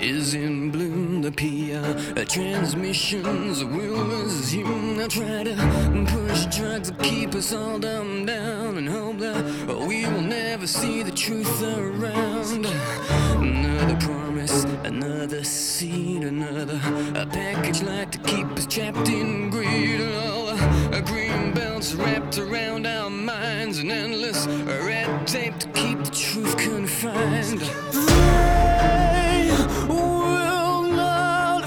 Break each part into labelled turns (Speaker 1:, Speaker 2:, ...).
Speaker 1: is in bloom. The PR transmissions will resume. They'll try to push drugs to keep us all dumbed down and hope that we will never see the truth around. Another promise, another seed, another package like to keep us trapped in greed. All green belts wrapped around our minds, and endless red tape to keep the truth confined.
Speaker 2: They will not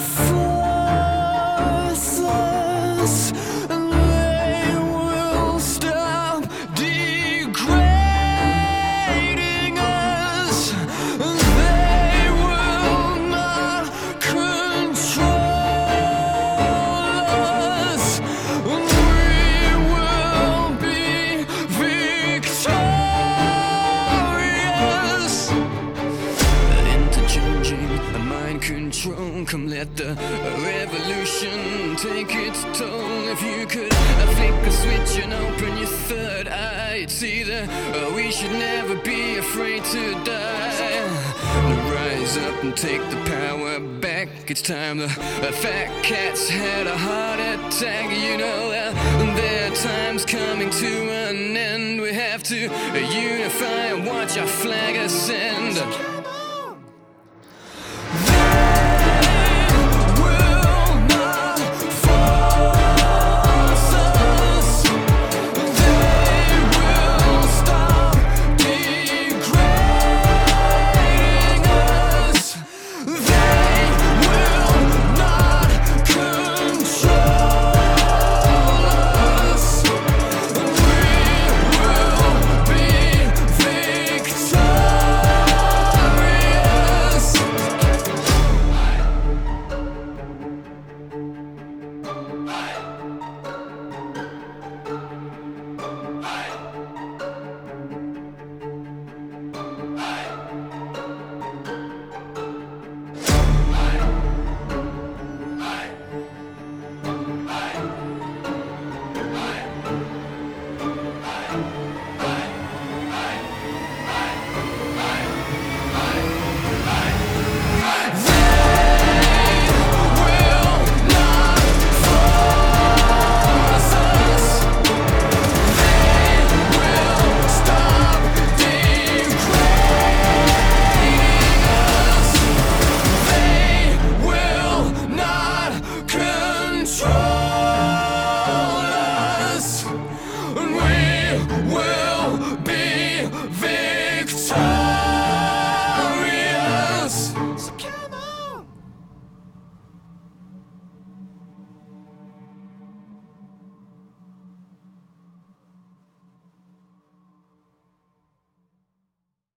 Speaker 2: force us, and they will stop degrading us. They will not control us. We will be victorious. Interchanging mind control, come let the revolution take its toll. If you could flick a switch and open your third eye, you'd see that we should never be afraid to die. Rise up and take the power back. It's time the fat cats had a heart attack. You know that their time's coming to an end. We have to unify and watch our flag ascend.